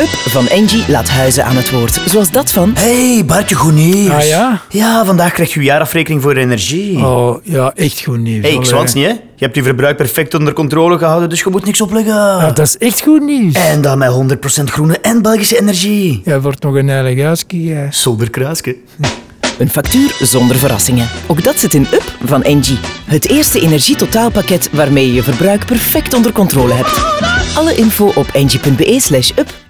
Up van Engie laat huizen aan het woord. Zoals dat van... Hey, Bartje, goed nieuws. Ah ja? Ja, vandaag krijg je je jaarafrekening voor energie. Oh, ja, echt goed nieuws. Hey, ik Allee. zwans niet, hè. Je hebt je verbruik perfect onder controle gehouden, dus je moet niks opleggen. Ja, dat is echt goed nieuws. En dan met 100% groene en Belgische energie. Jij wordt nog een heilig huisje. Zonder kruisje. Een factuur zonder verrassingen. Ook dat zit in Up van Engie. Het eerste energietotaalpakket waarmee je je verbruik perfect onder controle hebt. Alle info op engie.be/up.